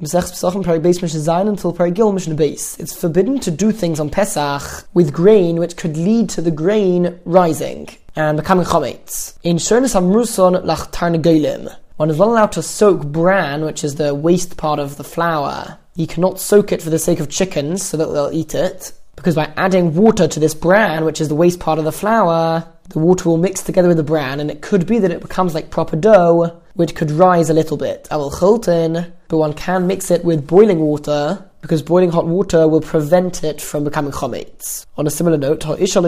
It's forbidden to do things on Pesach with grain which could lead to the grain rising and becoming chametz. In Shornas Hamruson lach tarnagolim, one is not allowed to soak bran, which is the waste part of the flour. You cannot soak it for the sake of chickens so that they'll eat it, because by adding water to this bran, which is the waste part of the flour, the water will mix together with the bran, and it could be that it becomes like proper dough, which could rise a little bit. But one can mix it with boiling water, because boiling hot water will prevent it from becoming chometz. On a similar note,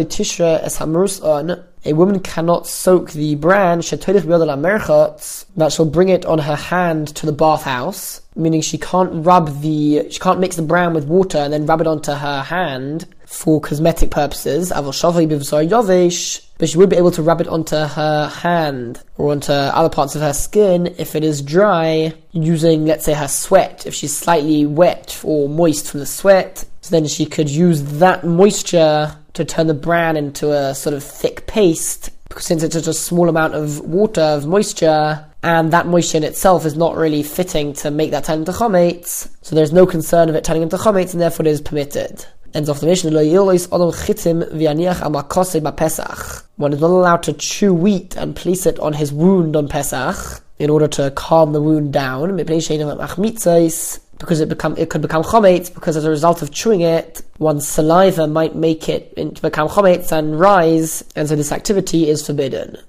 a woman cannot soak the bran that shall bring it on her hand to the bathhouse, meaning she can't mix the bran with water and then rub it onto her hand for cosmetic purposes, but she would be able to rub it onto her hand or onto other parts of her skin if it is dry, using, let's say, her sweat. If she's slightly wet or moist from the sweat, so then she could use that moisture to turn the bran into a sort of thick paste, because since it's just a small amount of water, of moisture, and that moisture in itself is not really fitting to make that turn into chometz, so there's no concern of it turning into chometz, and therefore it is permitted. Ends of the mission. One is not allowed to chew wheat and place it on his wound on Pesach in order to calm the wound down, because it could become chometz, because as a result of chewing it, one's saliva might make it into become chometz and rise, and so this activity is forbidden.